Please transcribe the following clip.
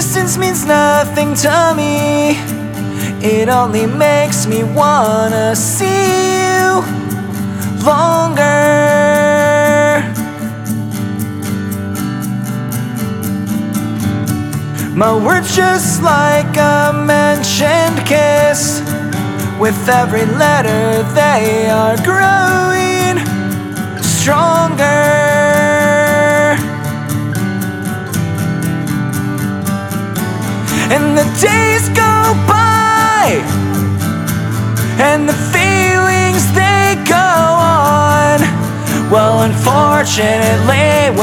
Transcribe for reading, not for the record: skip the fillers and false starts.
distance means nothing to me. It only makes me wanna see you longer. My words just like a mentioned kiss. With every letter they are growing stronger. And the days go by, and the feelings they go on. Well, unfortunately